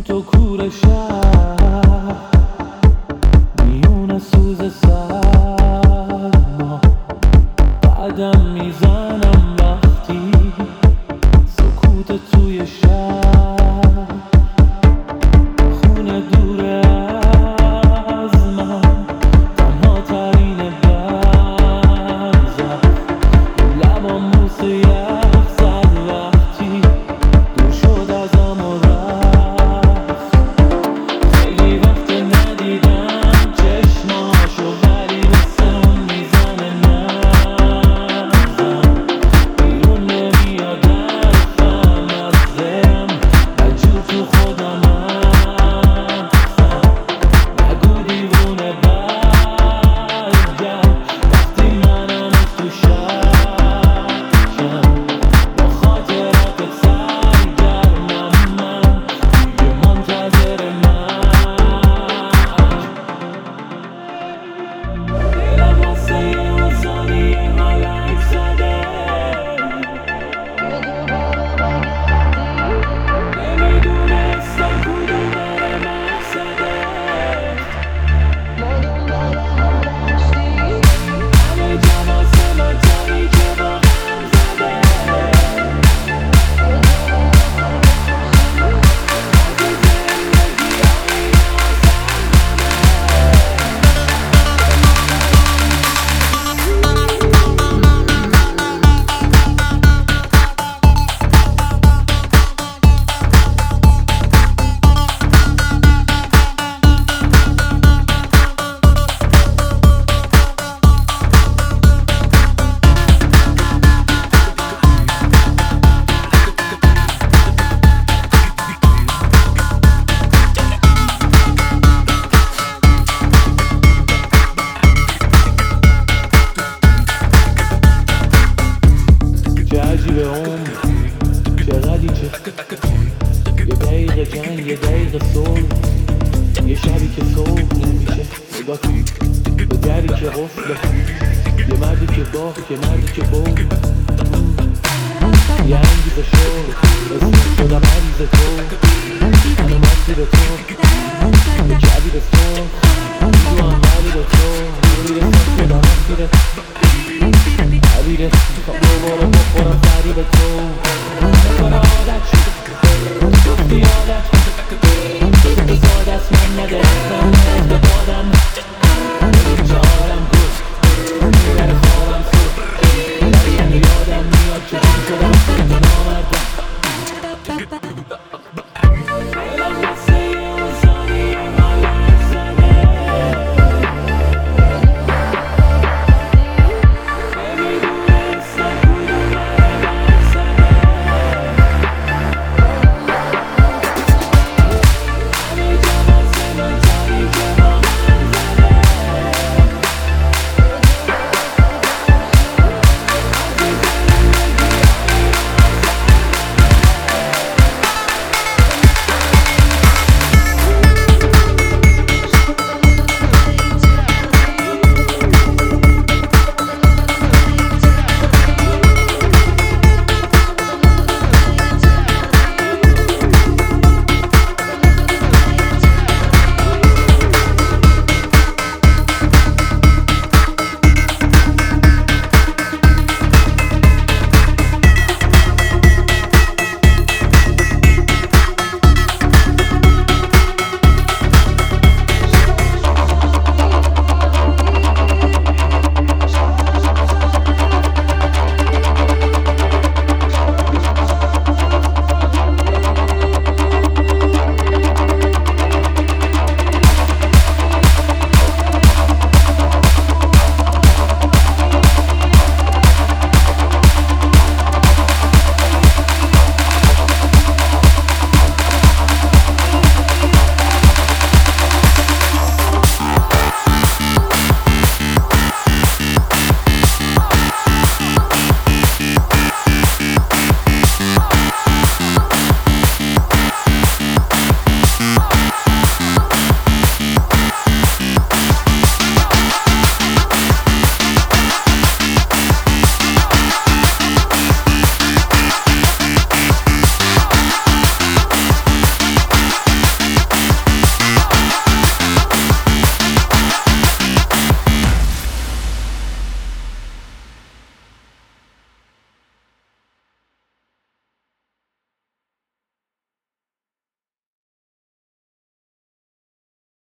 تو کور شهر میونه سوز سرما بعدم میزنم وقتی سکوت توی شهر خونه دوره از من تنها ترین بنزم لبام موسه یخ زد وقتی دور شد ازم و رفت خیلی وقت ندیدم چشماشو ولی واسه اون میزنه نبزم بیرون نمیاد حرفم از دلم بدجور تو خودم نگو دیوونه برگرد وقتی منم تو شکم با خاطراتت سرگرمم من دیگه منتظر دلم واسه یه ثانیه حالک زده نمیدونستم کدوم بره مقصده همه جا واسه من تاریکه با غم زده از زندگی چه عجیبه عمر چه غلیچه یه دقیقه جنگ یه دقیقه صلح یه شبی که صبح نمیشه نگاه کن به دری که قفله یه مردی که باخت یه مردی که بود یه انگیزه شد اسم شدم عریض تو منو مسیر تو یه کبیر سرخ تو هم قلیب تو میرسم شدم مسیر عبیرت تا دوباره بخورم فریب تو نکنه عادت شد گفتی عادت شد ساده است من ندارم